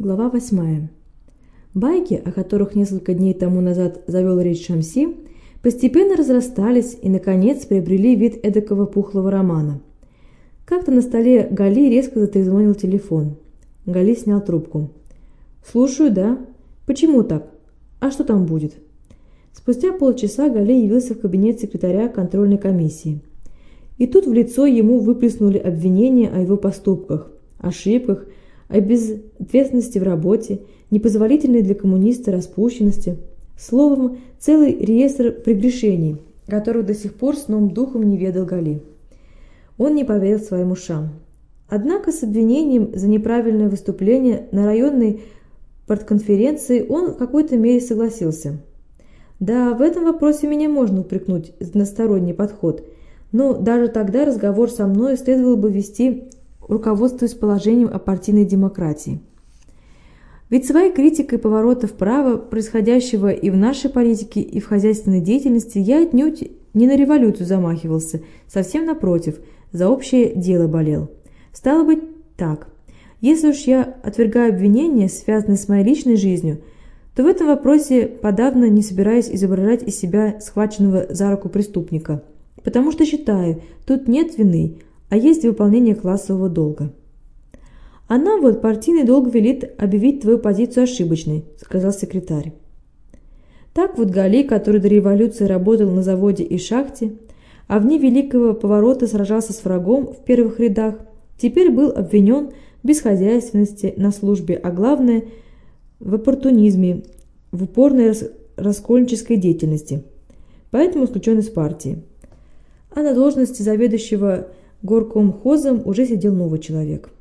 Глава 8. Байки, о которых несколько дней тому назад завел речь Шамси, постепенно разрастались и, наконец, приобрели вид эдакого пухлого романа. Как-то на столе Гали резко затрезвонил телефон. Гали снял трубку. «Слушаю, да. Почему так? А что там будет?» Спустя полчаса Гали явился в кабинет секретаря контрольной комиссии. И тут в лицо ему выплеснули обвинения о его поступках, ошибках, о безответственности в работе, непозволительной для коммуниста распущенности. Словом, целый реестр прегрешений, которых до сих пор сном духом не ведал Гали. Он не поверил своим ушам. Однако с обвинением за неправильное выступление на районной партконференции он в какой-то мере согласился. Да, в этом вопросе меня можно упрекнуть за односторонний подход, но даже тогда разговор со мной следовало бы вести, руководствуясь положением о партийной демократии. Ведь своей критикой поворота вправо, происходящего и в нашей политике, и в хозяйственной деятельности, я отнюдь не на революцию замахивался, совсем напротив, за общее дело болел. Стало быть, так. Если уж я отвергаю обвинения, связанные с моей личной жизнью, то в этом вопросе подавно не собираюсь изображать из себя схваченного за руку преступника, потому что считаю, тут нет вины, а есть выполнение классового долга. «А нам вот партийный долг велит объявить твою позицию ошибочной», – сказал секретарь. Так вот Гали, который до революции работал на заводе и шахте, а в дни Великого поворота сражался с врагом в первых рядах, теперь был обвинен в бесхозяйственности на службе, а главное – в оппортунизме, в упорной раскольнической деятельности, поэтому исключен из партии. А на должности заведующего горкомхозом уже сидел новый человек.